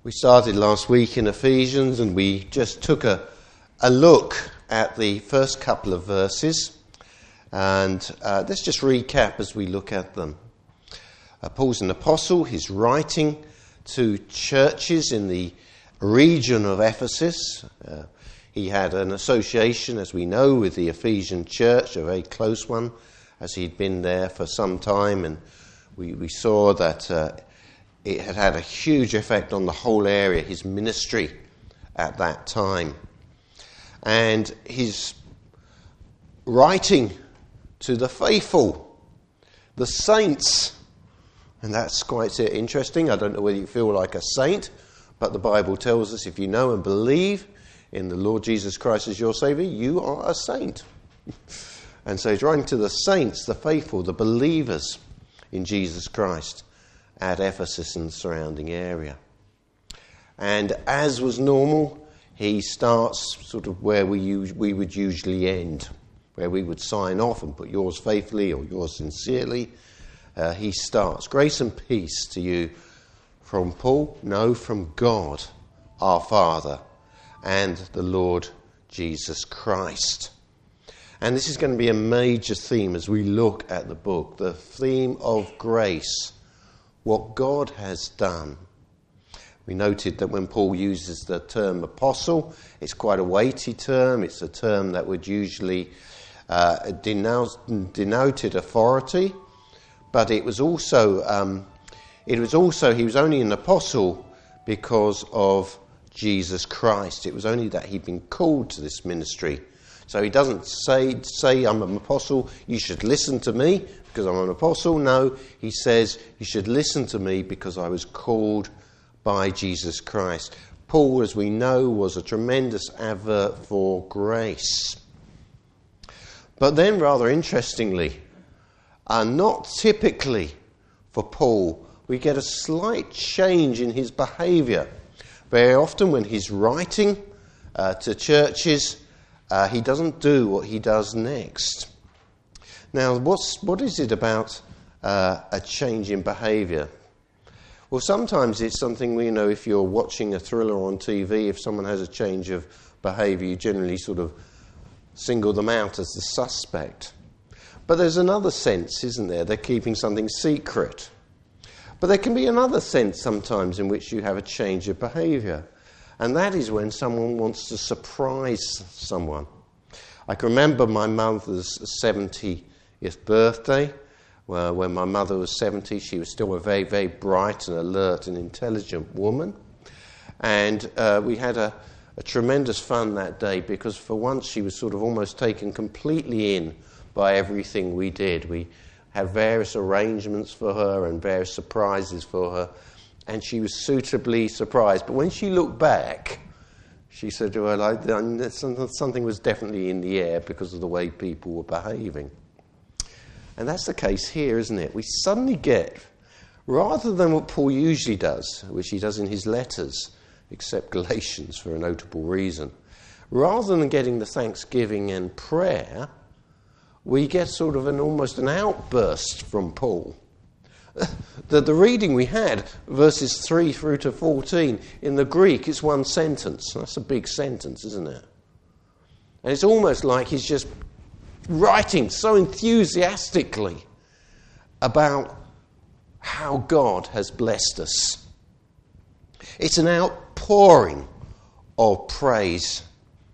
We started last week in Ephesians and we just took a look at the first couple of verses, and let's just recap as we look at them. Paul's an apostle. He's writing to churches in the region of Ephesus. He had an association, as we know, with the Ephesian church, a very close one, as he'd been there for some time, and we saw that it had had a huge effect on the whole area, his ministry at that time. And he's writing to the faithful, the saints. And that's quite interesting. I don't know whether you feel like a saint, but the Bible tells us if you know and believe in the Lord Jesus Christ as your Saviour, you are a saint. And so he's writing to the saints, the faithful, the believers in Jesus Christ at Ephesus and the surrounding area. And as was normal, he starts sort of where we would usually end, where we would sign off and put yours faithfully or yours sincerely. He starts, grace and peace to you from Paul, no, from God, our Father, and the Lord Jesus Christ. And this is going to be a major theme as we look at the book, the theme of grace, what God has done. We noted that when Paul uses the term apostle, it's quite a weighty term. It's a term that would usually denoted authority, but it was also he was only an apostle because of Jesus Christ. It was only that he'd been called to this ministry. So he doesn't say I'm an apostle, you should listen to me because I'm an apostle. No, he says you should listen to me because I was called by Jesus Christ. Paul, as we know, was a tremendous advert for grace. But then, rather interestingly, not typically for Paul, we get a slight change in his behaviour. Very often when he's writing to churches, he doesn't do what he does next. Now, what is it about a change in behaviour? Well, sometimes it's something, if you're watching a thriller on TV, if someone has a change of behaviour, you generally sort of single them out as the suspect. But there's another sense, isn't there? They're keeping something secret. But there can be another sense sometimes in which you have a change of behaviour. And that is when someone wants to surprise someone. I can remember my mother's 70th birthday. Well, when my mother was 70, she was still a very, very bright and alert and intelligent woman. And we had a tremendous fun that day because for once she was sort of almost taken completely in by everything we did. We had various arrangements for her and various surprises for her. And she was suitably surprised. But when she looked back, she said, well, something was definitely in the air because of the way people were behaving. And that's the case here, isn't it? We suddenly get, rather than what Paul usually does, which he does in his letters, except Galatians for a notable reason, rather than getting the thanksgiving and prayer, we get sort of almost an outburst from Paul. The reading we had, verses 3 through to 14, in the Greek, it's one sentence. That's a big sentence, isn't it? And it's almost like he's just writing so enthusiastically about how God has blessed us. It's an outpouring of praise.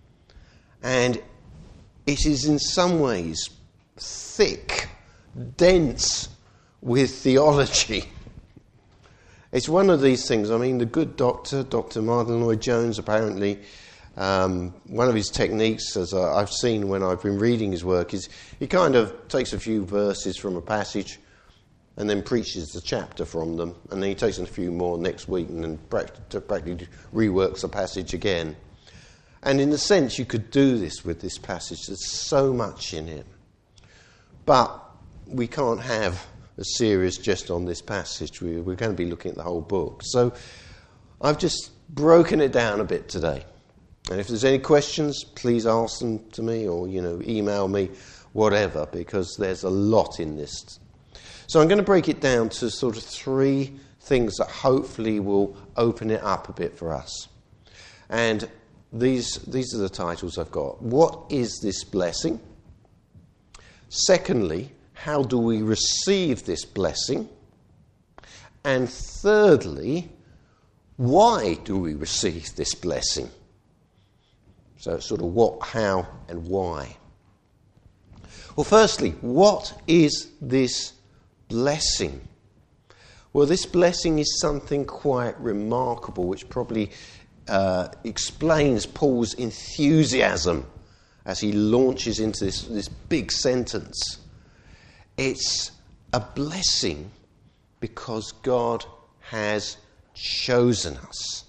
And it is in some ways thick, dense with theology. It's one of these things. I mean, the good doctor, Dr. Martin Lloyd-Jones, apparently, one of his techniques, as I've seen when I've been reading his work, is he kind of takes a few verses from a passage and then preaches the chapter from them, and then he takes a few more next week and then practically reworks the passage again. And in a sense, you could do this with this passage. There's so much in it. But we can't have a series just on this passage. We're going to be looking at the whole book. So I've just broken it down a bit today. And if there's any questions, please ask them to me or, email me, whatever, because there's a lot in this. So I'm going to break it down to sort of three things that hopefully will open it up a bit for us. And these are the titles I've got. What is this blessing? Secondly, how do we receive this blessing? And thirdly, why do we receive this blessing? So it's sort of what, how, and why. Well, firstly, what is this blessing? Well, this blessing is something quite remarkable, which probably explains Paul's enthusiasm as he launches into this big sentence. It's a blessing because God has chosen us.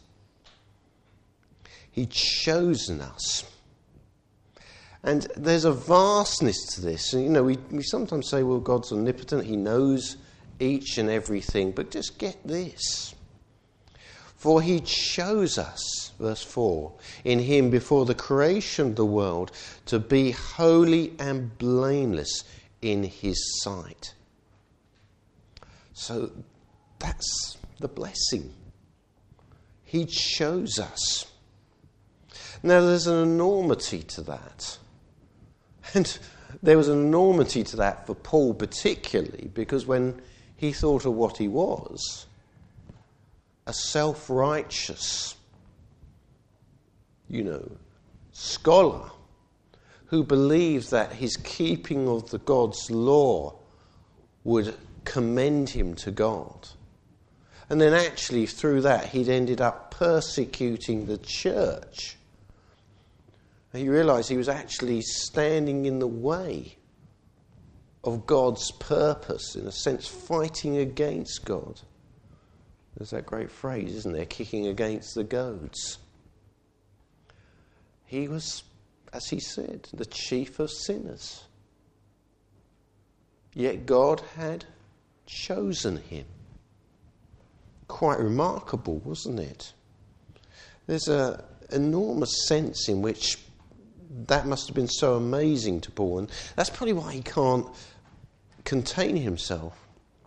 He's chosen us. And there's a vastness to this. And, we sometimes say, well, God's omnipotent. He knows each and everything. But just get this. For he chose us, verse 4, in him before the creation of the world to be holy and blameless in his sight. So that's the blessing. He chose us. Now there's an enormity to that. And there was an enormity to that for Paul particularly, because when he thought of what he was, a self-righteous, scholar who believed that his keeping of the God's law would commend him to God. And then actually through that he'd ended up persecuting the church. And he realised he was actually standing in the way of God's purpose, in a sense fighting against God. There's that great phrase, isn't there? Kicking against the goads. He was, as he said, the chief of sinners. Yet God had chosen him. Quite remarkable, wasn't it? There's an enormous sense in which that must have been so amazing to Paul, and that's probably why he can't contain himself.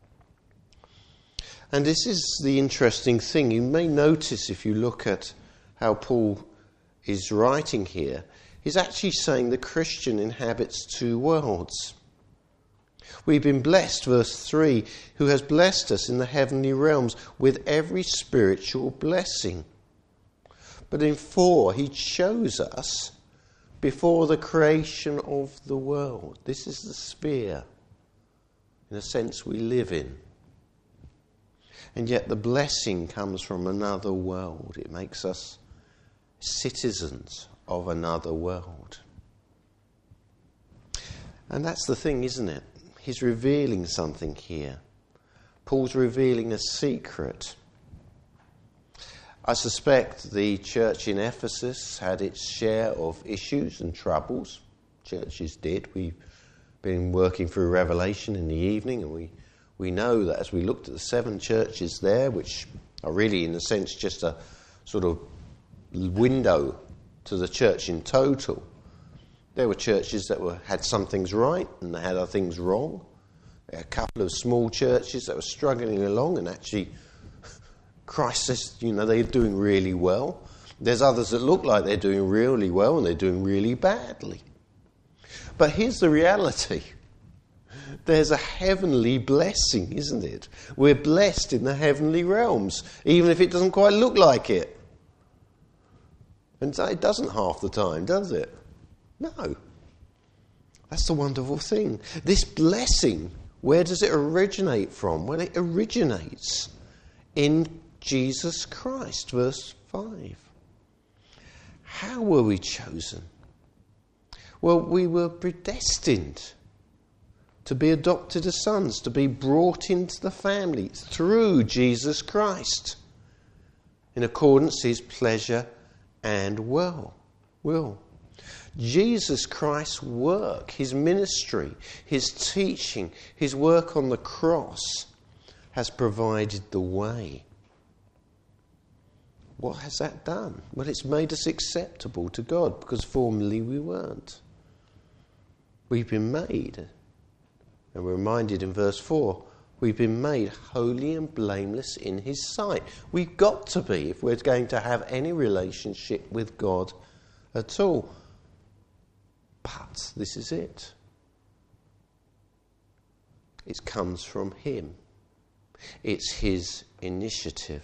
And this is the interesting thing. You may notice if you look at how Paul is writing here, he's actually saying the Christian inhabits two worlds. We've been blessed, verse 3, who has blessed us in the heavenly realms with every spiritual blessing. But in 4, he chose us before the creation of the world. This is the sphere, in a sense, we live in. And yet the blessing comes from another world. It makes us citizens of another world. And that's the thing, isn't it? He's revealing something here. Paul's revealing a secret. I suspect the church in Ephesus had its share of issues and troubles. Churches did. We've been working through Revelation in the evening, and we know that as we looked at the 7 churches there, which are really, in a sense, just a sort of window to the church in total, there were churches that had some things right and they had other things wrong. There were a couple of small churches that were struggling along, and actually Christ says, they're doing really well. There's others that look like they're doing really well and they're doing really badly. But here's the reality. There's a heavenly blessing, isn't it? We're blessed in the heavenly realms, even if it doesn't quite look like it. And it doesn't half the time, does it? No. That's the wonderful thing. This blessing, where does it originate from? Well, it originates in Jesus Christ, verse 5. How were we chosen? Well, we were predestined to be adopted as sons, to be brought into the family through Jesus Christ, in accordance to his pleasure and will. Jesus Christ's work, his ministry, his teaching, his work on the cross has provided the way. What has that done? Well, it's made us acceptable to God, because formerly we weren't. We've been made, and we're reminded in verse 4, We've been made holy and blameless in his sight. We've got to be if we're going to have any relationship with God at all. But this is it. It comes from him. It's his initiative.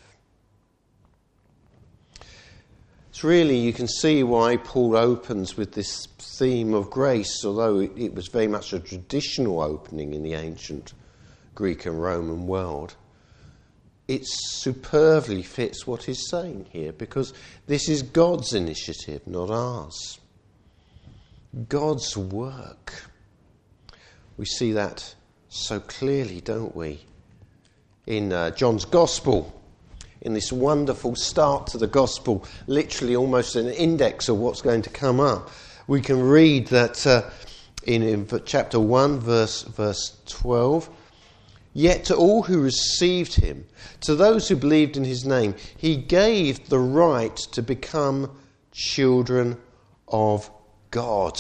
It's really, you can see why Paul opens with this theme of grace, although it was very much a traditional opening in the ancient Greek and Roman world. It superbly fits what he's saying here, because this is God's initiative, not ours. God's work. We see that so clearly, don't we? In John's Gospel, in this wonderful start to the Gospel, literally almost an index of what's going to come up, we can read that in chapter 1, verse 12, "Yet to all who received him, to those who believed in his name, he gave the right to become children of God."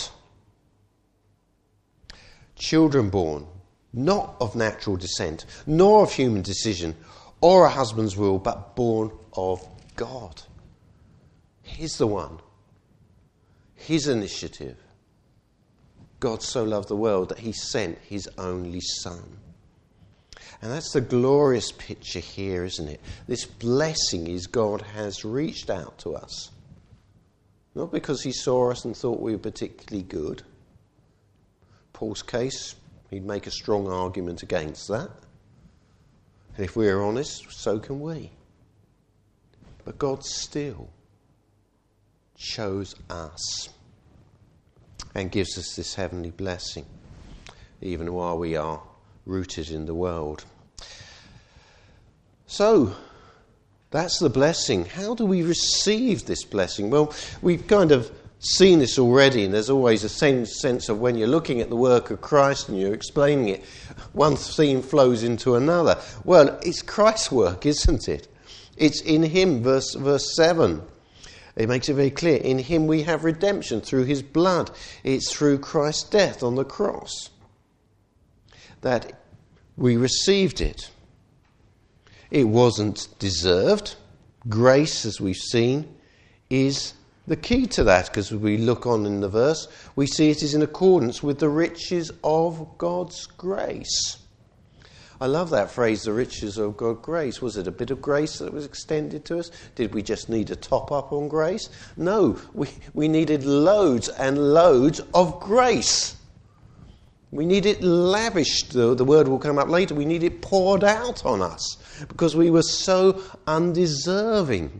Children born, not of natural descent, nor of human decision, or a husband's will, but born of God. He's the one. His initiative. God so loved the world that he sent his only Son. And that's the glorious picture here, isn't it? This blessing is God has reached out to us. Not because he saw us and thought we were particularly good. Paul's case, he'd make a strong argument against that. And if we're honest, so can we. But God still chose us and gives us this heavenly blessing, even while we are rooted in the world. So, that's the blessing. How do we receive this blessing? Well, we've kind of seen this already, and there's always a sense of when you're looking at the work of Christ and you're explaining it, one theme flows into another. Well, it's Christ's work, isn't it? It's in him, verse 7. It makes it very clear. In him we have redemption through his blood. It's through Christ's death on the cross that we received it. It wasn't deserved. Grace, as we've seen, is the key to that, because as we look on in the verse, we see it is in accordance with the riches of God's grace. I love that phrase, the riches of God's grace. Was it a bit of grace that was extended to us? Did we just need a top up on grace? No, we needed loads and loads of grace. We need it lavished. The word will come up later. We need it poured out on us because we were so undeserving.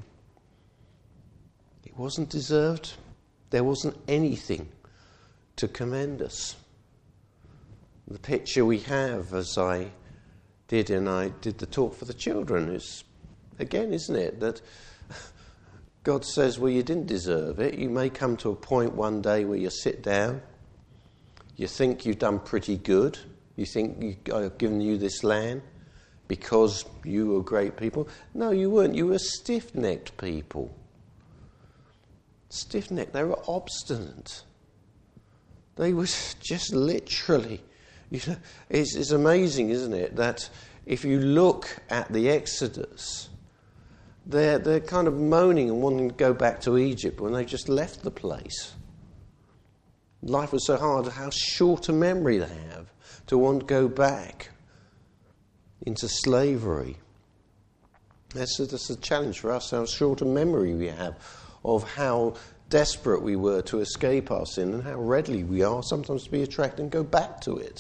It wasn't deserved. There wasn't anything to commend us. The picture we have, as I did the talk for the children, is, again, isn't it, that God says, well, you didn't deserve it. You may come to a point one day where you sit down, you think you've done pretty good, you think I've given you this land because you were great people. No, you weren't. You were stiff-necked people. Stiff-necked. They were obstinate. They were just literally... It's amazing, isn't it, that if you look at the Exodus, they're kind of moaning and wanting to go back to Egypt when they just left the place. Life was so hard, how short a memory they have to want to go back into slavery. That's a challenge for us, how short a memory we have of how desperate we were to escape our sin and how readily we are sometimes to be attracted and go back to it.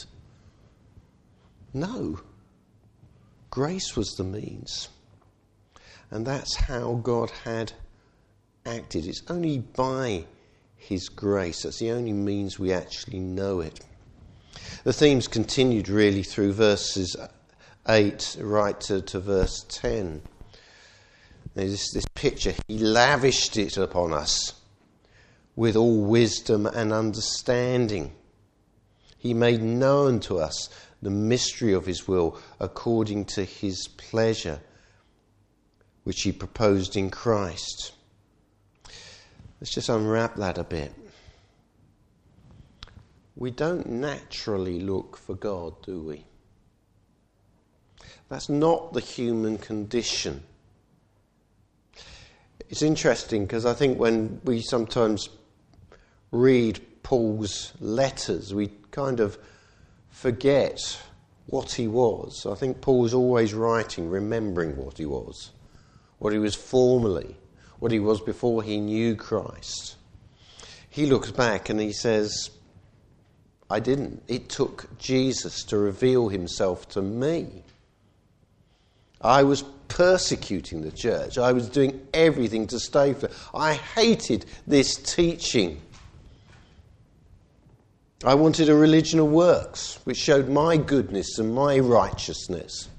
No. Grace was the means. And that's how God had acted. It's only by his grace. That's the only means we actually know it. The theme's continued really through verses 8 right to verse 10. There's this picture. He lavished it upon us with all wisdom and understanding. He made known to us the mystery of his will according to his pleasure, which he proposed in Christ. Let's just unwrap that a bit. We don't naturally look for God, do we? That's not the human condition. It's interesting because I think when we sometimes read Paul's letters, we kind of forget what he was. I think Paul's always writing, remembering what he was formerly, what he was before he knew Christ. He looks back and he says, I didn't. It took Jesus to reveal himself to me. I was persecuting the church. I was doing everything to stay for it. I hated this teaching. I wanted a religion of works, which showed my goodness and my righteousness.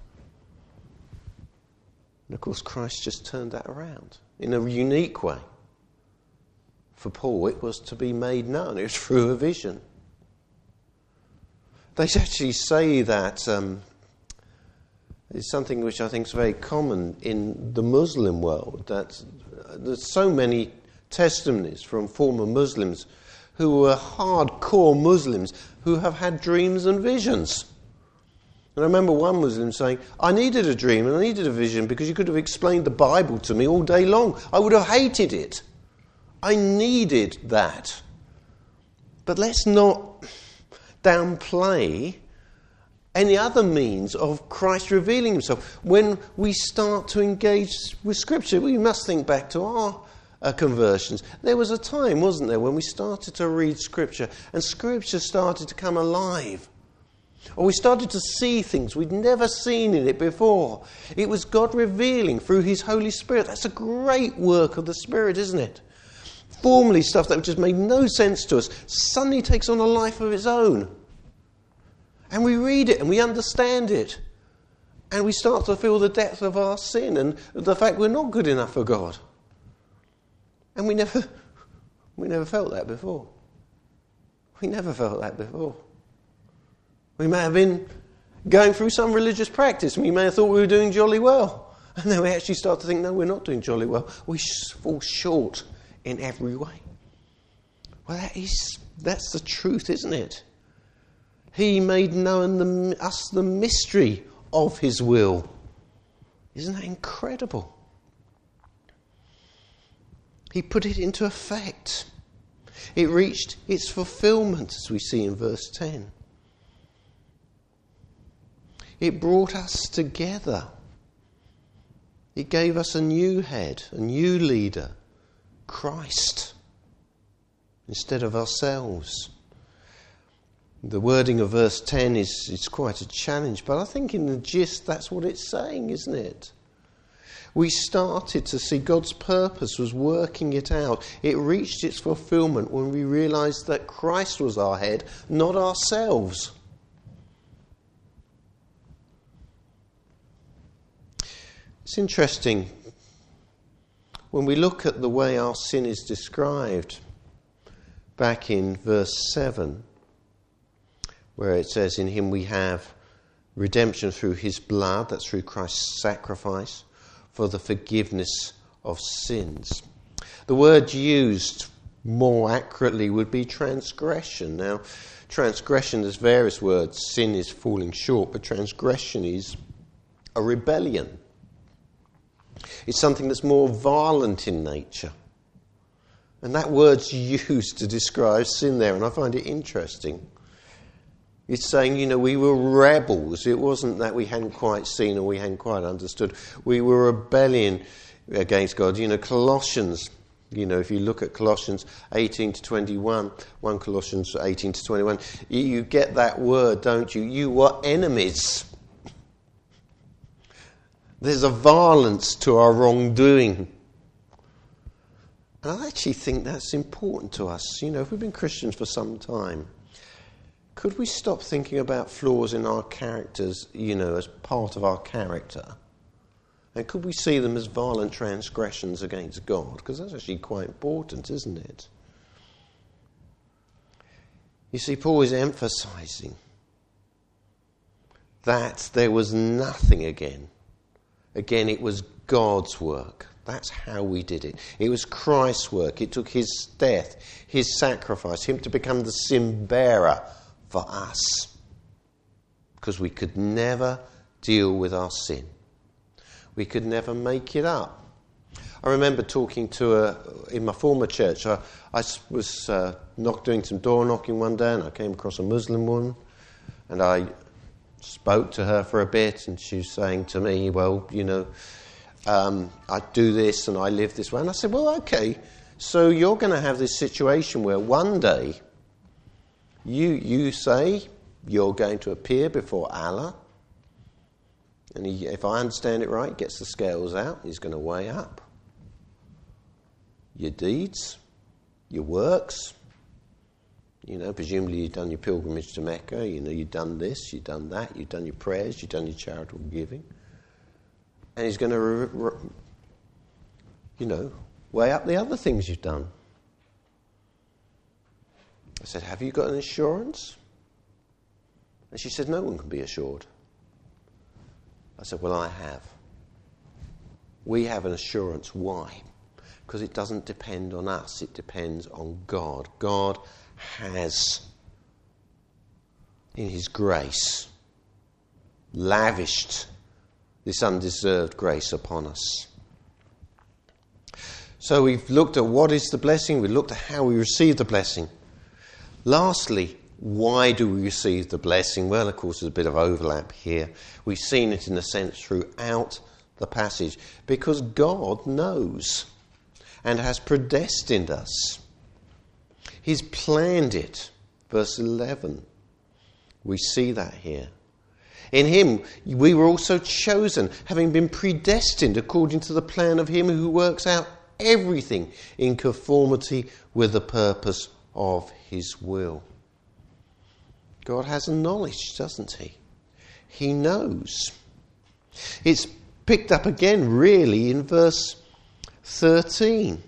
And of course, Christ just turned that around in a unique way. For Paul, it was to be made known. It was through a vision. They actually say that it's something which I think is very common in the Muslim world, that there's so many testimonies from former Muslims who were hardcore Muslims who have had dreams and visions. And I remember one Muslim saying, I needed a dream and I needed a vision because you could have explained the Bible to me all day long. I would have hated it. I needed that. But let's not downplay any other means of Christ revealing himself. When we start to engage with Scripture, we must think back to our conversions. There was a time, wasn't there, when we started to read Scripture and Scripture started to come alive. Or we started to see things we'd never seen in it before. It was God revealing through his Holy Spirit. That's a great work of the Spirit, isn't it? Formerly stuff that just made no sense to us suddenly takes on a life of its own. And we read it and we understand it. And we start to feel the depth of our sin and the fact we're not good enough for God. And we never felt that before. We never felt that before. We may have been going through some religious practice and we may have thought we were doing jolly well. And then we actually start to think, no, we're not doing jolly well. We fall short in every way. Well, that's the truth, isn't it? He made known us the mystery of his will. Isn't that incredible? He put it into effect. It reached its fulfillment, as we see in verse 10. It brought us together. It gave us a new head, a new leader, Christ, instead of ourselves. The wording of verse 10 is quite a challenge, but I think in the gist that's what it's saying, isn't it? We started to see God's purpose was working it out. It reached its fulfillment when we realised that Christ was our head, not ourselves. It's interesting when we look at the way our sin is described back in verse 7, where it says, in him we have redemption through his blood, that's through Christ's sacrifice, for the forgiveness of sins. The word used more accurately would be transgression. Now, transgression, there's various words. Sin is falling short, but transgression is a rebellion. It's something that's more violent in nature. And that word's used to describe sin there, and I find it interesting. It's saying, we were rebels. It wasn't that we hadn't quite seen or we hadn't quite understood. We were rebelling against God. Colossians, if you look at Colossians 18 to 21, 1 Colossians 18 to 21, you get that word, don't you? You were enemies. There's a violence to our wrongdoing. And I actually think that's important to us. If we've been Christians for some time, could we stop thinking about flaws in our characters, as part of our character? And could we see them as violent transgressions against God? Because that's actually quite important, isn't it? You see, Paul is emphasising that there was nothing again. Again, it was God's work. That's how we did it. It was Christ's work. It took his death, his sacrifice, him to become the sin bearer for us. Because we could never deal with our sin. We could never make it up. I remember talking in my former church, I was doing some door knocking one day, and I came across a Muslim woman, and I spoke to her for a bit, and she was saying to me, well, I do this and I live this way. And I said, well, okay, so you're going to have this situation where one day you say you're going to appear before Allah, and if I understand it right, gets the scales out, he's going to weigh up your deeds, your works. Presumably you've done your pilgrimage to Mecca, you've done this, you've done that, you've done your prayers, you've done your charitable giving. And he's going to, weigh up the other things you've done. I said, have you got an assurance? And she said, no one can be assured. I said, well, I have. We have an assurance. Why? Because it doesn't depend on us, it depends on God. God has, in his grace, lavished this undeserved grace upon us. So we've looked at what is the blessing, we've looked at how we receive the blessing. Lastly, why do we receive the blessing? Well, of course, there's a bit of overlap here. We've seen it in a sense throughout the passage. Because God knows and has predestined us. He's planned it. Verse 11. We see that here. In him we were also chosen, having been predestined according to the plan of him who works out everything in conformity with the purpose of his will. God has a knowledge, doesn't he? He knows. It's picked up again really in verse 13.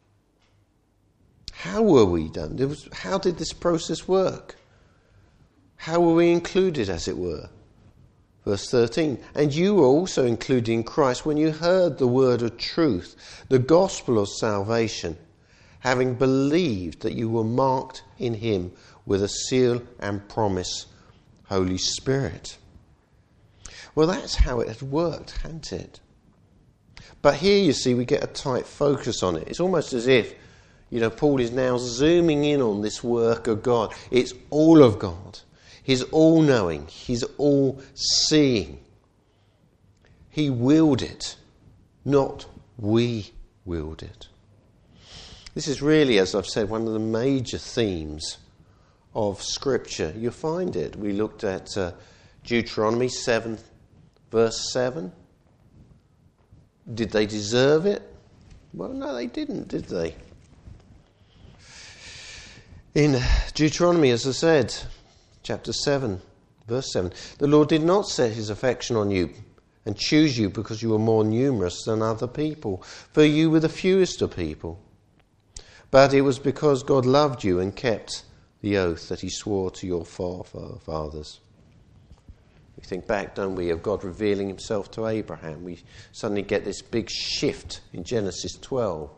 How were we done? How did this process work? How were we included, as it were? Verse 13. And you were also included in Christ when you heard the word of truth, the gospel of salvation, having believed that you were marked in him with a seal and promise, Holy Spirit. Well, that's how it had worked, hadn't it? But here, you see, we get a tight focus on it. It's almost as if, Paul is now zooming in on this work of God. It's all of God. He's all-knowing. He's all-seeing. He willed it, not we willed it. This is really, as I've said, one of the major themes of Scripture. You'll find it. We looked at Deuteronomy 7, verse 7. Did they deserve it? Well, no, they didn't, did they? In Deuteronomy, as I said, chapter 7, verse 7, the Lord did not set his affection on you and choose you because you were more numerous than other people, for you were the fewest of people. But it was because God loved you and kept the oath that he swore to your forefathers. We think back, don't we, of God revealing himself to Abraham. We suddenly get this big shift in Genesis 12.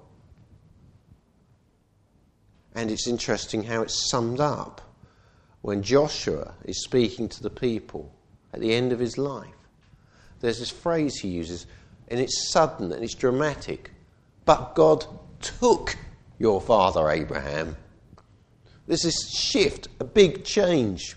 And it's interesting how it's summed up when Joshua is speaking to the people at the end of his life. There's this phrase he uses, and it's sudden and it's dramatic. But God took your father Abraham. There's this shift, a big change.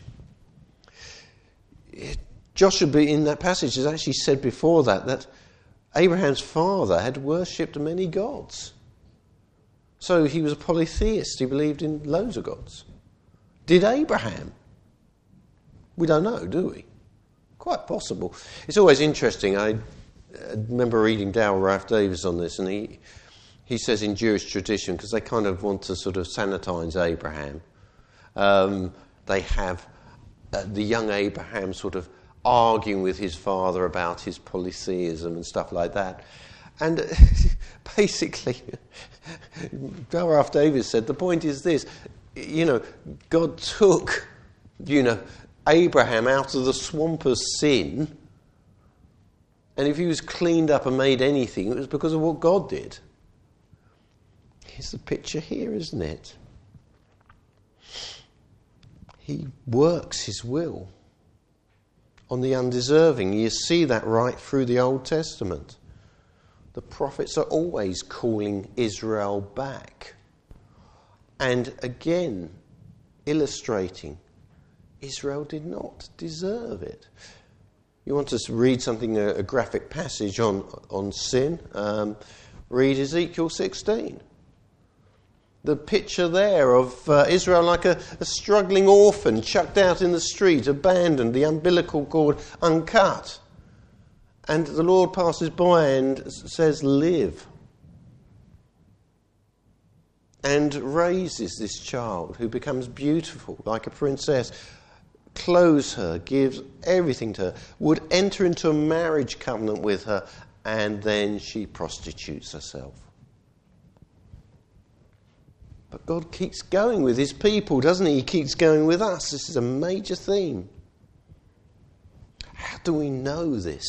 Joshua, in that passage, has actually said before that Abraham's father had worshipped many gods. So he was a polytheist. He believed in loads of gods. Did Abraham? We don't know, do we? Quite possible. It's always interesting. I remember reading Darrell Ralph Davis on this, and he says in Jewish tradition, because they kind of want to sort of sanitize Abraham, they have the young Abraham sort of arguing with his father about his polytheism and stuff like that. And basically, Darrell Ralph Davis said, the point is this, God took, Abraham out of the swamp of sin, and if he was cleaned up and made anything, it was because of what God did. Here's the picture here, isn't it? He works his will on the undeserving. You see that right through the Old Testament. The prophets are always calling Israel back. And again, illustrating, Israel did not deserve it. You want to read something, a graphic passage on sin? Read Ezekiel 16. The picture there of Israel like a struggling orphan, chucked out in the street, abandoned, the umbilical cord uncut. And the Lord passes by and says, live. And raises this child who becomes beautiful like a princess, clothes her, gives everything to her, would enter into a marriage covenant with her, and then she prostitutes herself. But God keeps going with his people, doesn't he? He keeps going with us. This is a major theme. How do we know this?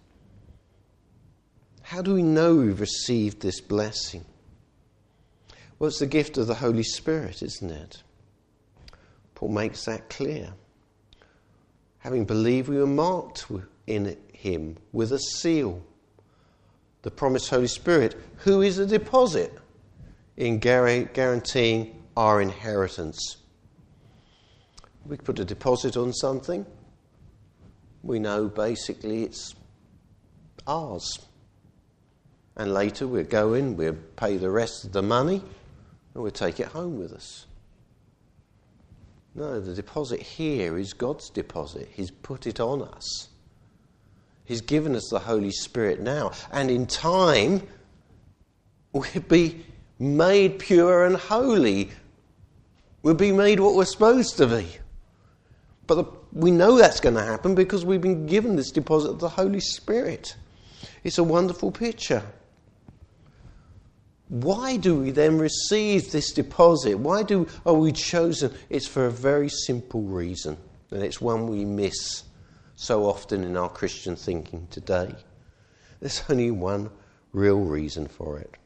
How do we know we've received this blessing? Well, it's the gift of the Holy Spirit, isn't it? Paul makes that clear. Having believed, we were marked in him with a seal, the promised Holy Spirit, who is a deposit in guaranteeing our inheritance. We put a deposit on something, we know basically it's ours. And later we'll go in, we'll pay the rest of the money, and we'll take it home with us. No, the deposit here is God's deposit. He's put it on us. He's given us the Holy Spirit now. And in time, we'll be made pure and holy. We'll be made what we're supposed to be. But we know that's going to happen because we've been given this deposit of the Holy Spirit. It's a wonderful picture. Why do we then receive this deposit? Why are we chosen? It's for a very simple reason, and it's one we miss so often in our Christian thinking today. There's only one real reason for it,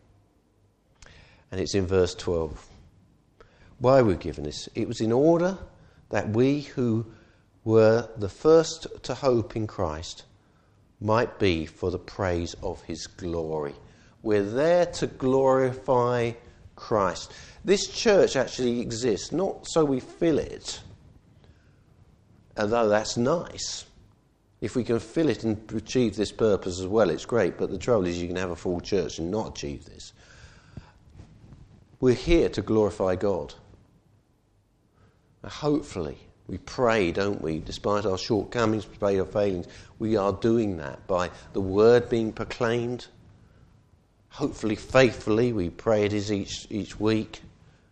and it's in verse 12. Why we're given this? It was in order that we who were the first to hope in Christ might be for the praise of his glory. We're there to glorify Christ. This church actually exists not so we fill it, although that's nice. If we can fill it and achieve this purpose as well, it's great. But the trouble is you can have a full church and not achieve this. We're here to glorify God. Now, hopefully, we pray, don't we? Despite our shortcomings, despite our failings, we are doing that by the word being proclaimed. Hopefully, faithfully, we pray it is each week.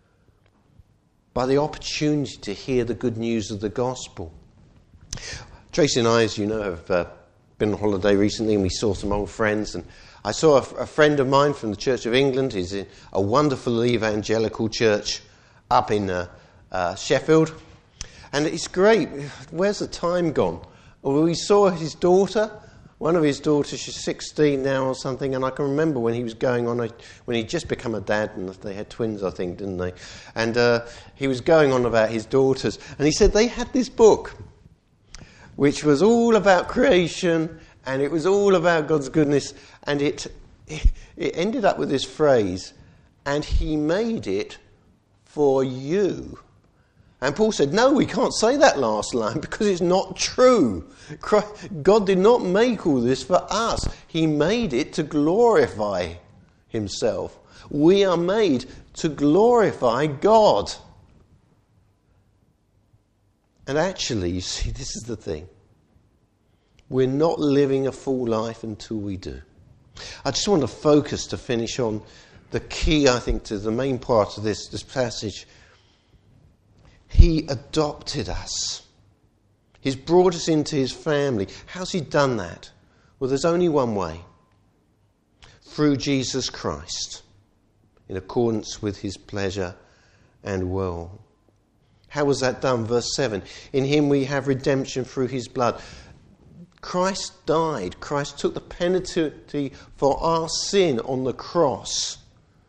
By the opportunity to hear the good news of the gospel. Tracy and I, as you know, have been on holiday recently, and we saw some old friends. And I saw a friend of mine from the Church of England. He's in a wonderful evangelical church up in Sheffield. And it's great. Where's the time gone? Well, we saw his daughter. One of his daughters, she's 16 now or something, and I can remember when he was going on, when he'd just become a dad, and they had twins, I think, didn't they? And he was going on about his daughters, and he said they had this book, which was all about creation, and it was all about God's goodness, and it ended up with this phrase, and he made it for you. And Paul said, no, we can't say that last line because it's not true. God did not make all this for us. He made it to glorify himself. We are made to glorify God. And actually, you see, this is the thing. We're not living a full life until we do. I just want to focus to finish on the key, I think, to the main part of this passage. He adopted us. He's brought us into his family. How's he done that? Well, there's only one way. Through Jesus Christ, in accordance with his pleasure and will. How was that done? Verse 7. In him we have redemption through his blood. Christ died. Christ took the penalty for our sin on the cross.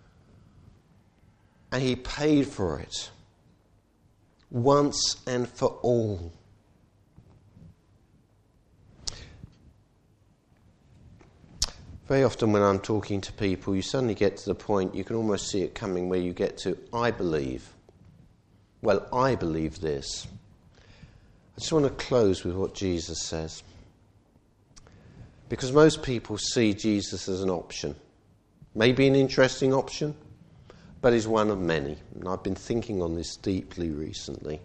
And he paid for it. Once and for all. Very often when I'm talking to people, you suddenly get to the point, you can almost see it coming, where you get to, I believe. Well, I believe this. I just want to close with what Jesus says. Because most people see Jesus as an option. Maybe an interesting option, but he's one of many. And I've been thinking on this deeply recently.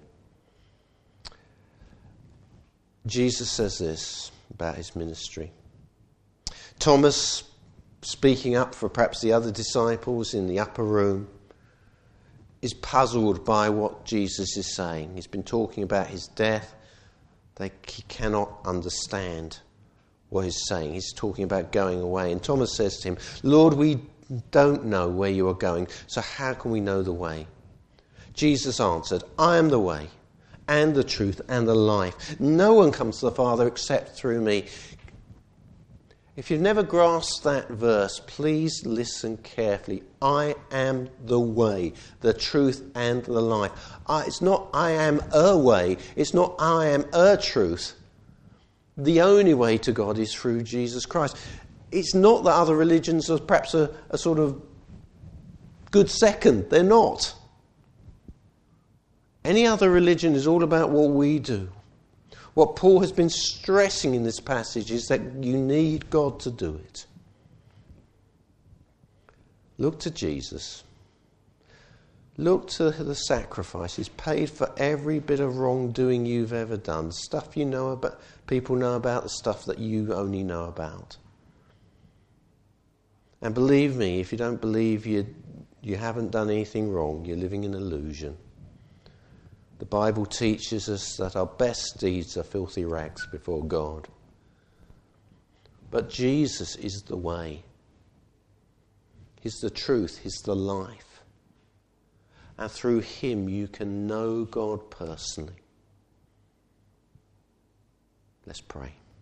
Jesus says this about his ministry. Thomas, speaking up for perhaps the other disciples in the upper room, is puzzled by what Jesus is saying. He's been talking about his death. He cannot understand what he's saying. He's talking about going away. And Thomas says to him, Lord, we don't know where you are going, so how can we know the way? Jesus answered, I am the way and the truth and the life. No one comes to the Father except through me. If you've never grasped that verse, please listen carefully. I am the way, the truth and the life. It's not I am a way. It's not I am a truth. The only way to God is through Jesus Christ. It's not that other religions are perhaps a sort of good second. They're not. Any other religion is all about what we do. What Paul has been stressing in this passage is that you need God to do it. Look to Jesus. Look to the sacrifice. He's paid for every bit of wrongdoing you've ever done. Stuff you know about, people know about, the stuff that you only know about. And believe me, if you don't believe you haven't done anything wrong, you're living in illusion. The Bible teaches us that our best deeds are filthy rags before God. But Jesus is the way. He's the truth. He's the life. And through him you can know God personally. Let's pray.